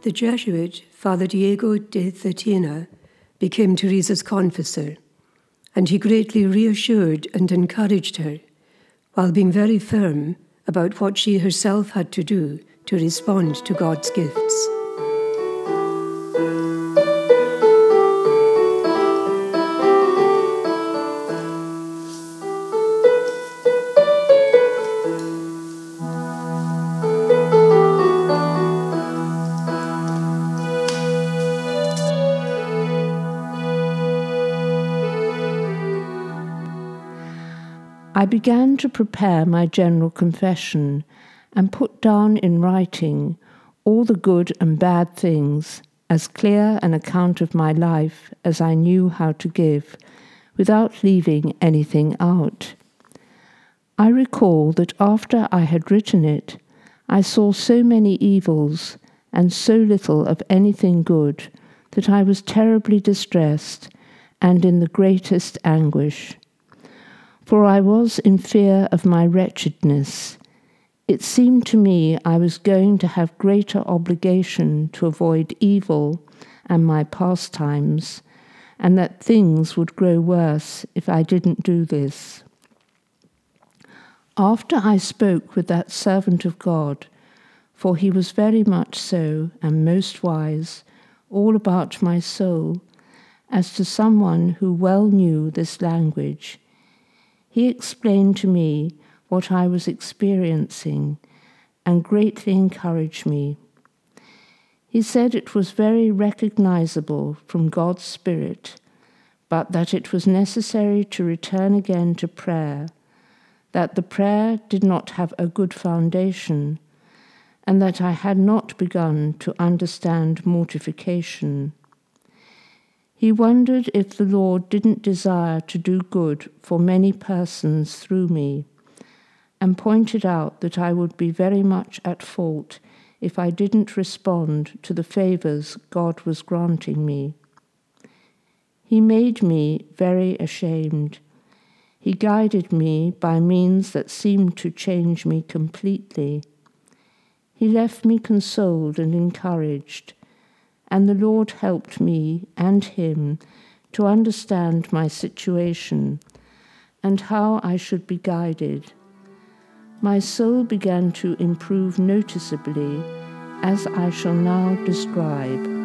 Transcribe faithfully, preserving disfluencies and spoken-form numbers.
The Jesuit, Father Diego de Thetiena, became Teresa's confessor, and he greatly reassured and encouraged her, while being very firm about what she herself had to do to respond to God's gifts. I began to prepare my general confession and put down in writing all the good and bad things, as clear an account of my life as I knew how to give, without leaving anything out. I recall that after I had written it, I saw so many evils and so little of anything good that I was terribly distressed and in the greatest anguish. For I was in fear of my wretchedness. It seemed to me I was going to have greater obligation to avoid evil and my pastimes, and that things would grow worse if I didn't do this. After I spoke with that servant of God, for he was very much so and most wise, all about my soul, as to someone who well knew this language, he explained to me what I was experiencing and greatly encouraged me. He said it was very recognizable from God's Spirit, but that it was necessary to return again to prayer, that the prayer did not have a good foundation, and that I had not begun to understand mortification. He wondered if the Lord didn't desire to do good for many persons through me, and pointed out that I would be very much at fault if I didn't respond to the favors God was granting me. He made me very ashamed. He guided me by means that seemed to change me completely. He left me consoled and encouraged, and the Lord helped me and him to understand my situation and how I should be guided. My soul began to improve noticeably, as I shall now describe.